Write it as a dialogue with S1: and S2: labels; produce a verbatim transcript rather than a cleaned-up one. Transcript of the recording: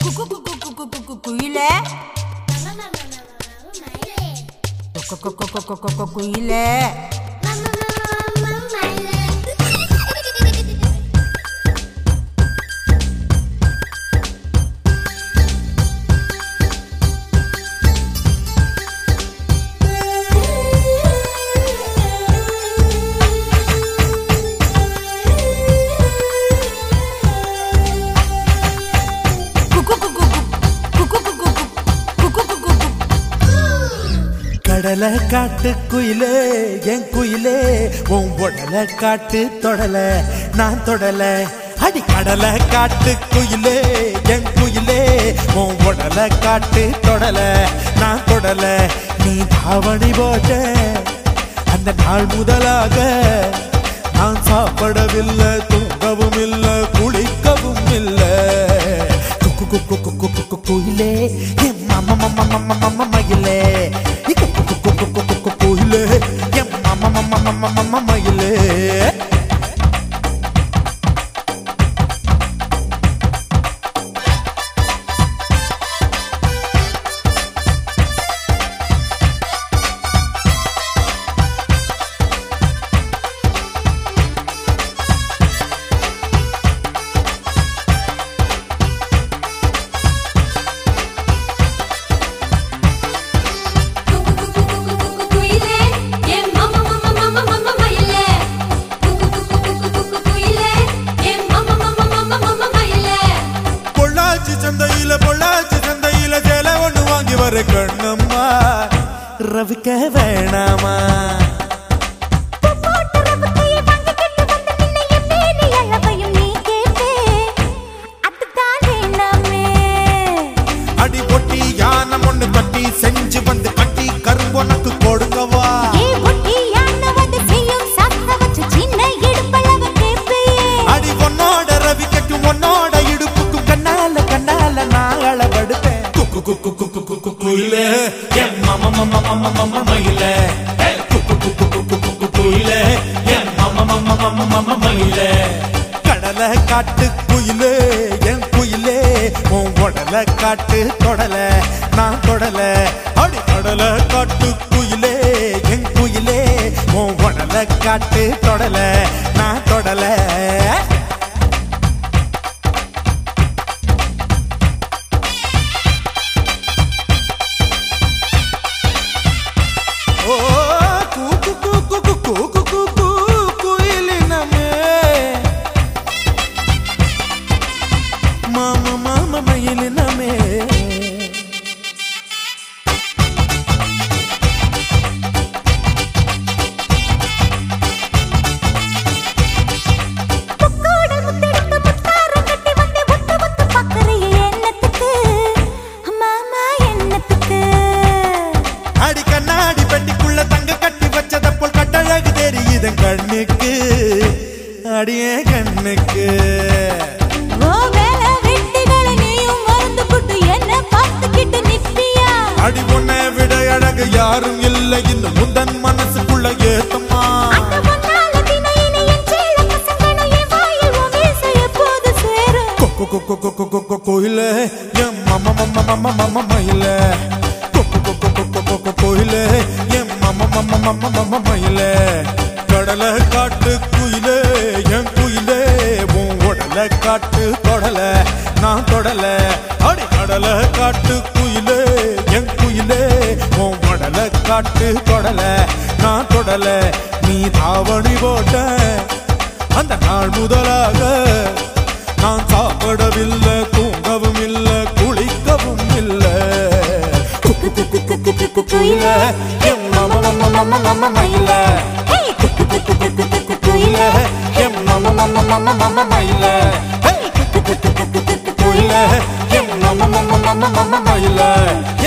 S1: குயிலே குயிலே
S2: கடலை காட்டு குயிலே என் குயிலே உன் உடலை காட்டு தொடல நான் தொடல அடி கடலை காட்டு குயிலே என் குயிலே உன் உடலை காட்டு தொடல நான் தொடல நீ தாவணி போட்ட அந்த நாள் முதலாக நான் சாப்பிடவில்லை தூங்கவும் இல்லை குளிக்கவும் இல்லை குயிலே என் மாமா மாமா மாமா மாமா மயிலே குயிலே என் மாமா மாமா மாமா மாமா மயிலே கண்ணம்மா ரவிக்க வேணாமா அடி பொட்டி யானை ஒண்ணு கட்டி செஞ்சு வந்து கட்டி கரும்பொனக்கு கொடுக்கவா அடி பொன்னோட ரவிக்கும் உன்னோட இடுப்புக்கும் கண்ணால கண்ணால நான் அளவெடுப்பேன் குயிலே என் மாமா மாமா மாமா மாமா மயிலே குயிலே என் மாமா மாமா மாமா மாமா மயிலே கடலை காட்டு குயிலே என் குயிலே உன் உடலை காட்டு தொடல நான் தொடல அடி கடலை காட்டு குயிலே என் குயிலே உன் உடலை காட்டு தொடல நான் தொடல கண்ணுக்கு அடியே கண்ணுக்கு அடி பொண்ணை விட அழகு யாரும் இல்லை இந்த முந்தன் மனசுக்குள்ள ஏத்தம்மா கோயிலே என் மாமா மாமா மாமா மாமா மயிலே கோயிலே என் மாமா மாமா மாமா மாமா மயிலே கடலை காட்டு குயிலே என் குயிலே உன் உடலை காட்டு தொடல நான் தொடல அடி கடலை காட்டு குயிலே என் குயிலே உன் உடலை காட்டு தொடல நான் தொடல நீ தாவணி போட்ட அந்த நாள் முதலாக நான் சாப்பிடவில்லை தூங்கவும் இல்லை குளிக்கவும் இல்லை குயிலே என் மாமா மாமா மாமா மாமா மயிலே குயிலே என் மாமா மாமா மாமா மாமா மயிலே குயிலே என் மாமா மாமா மாமா மாமா மயிலே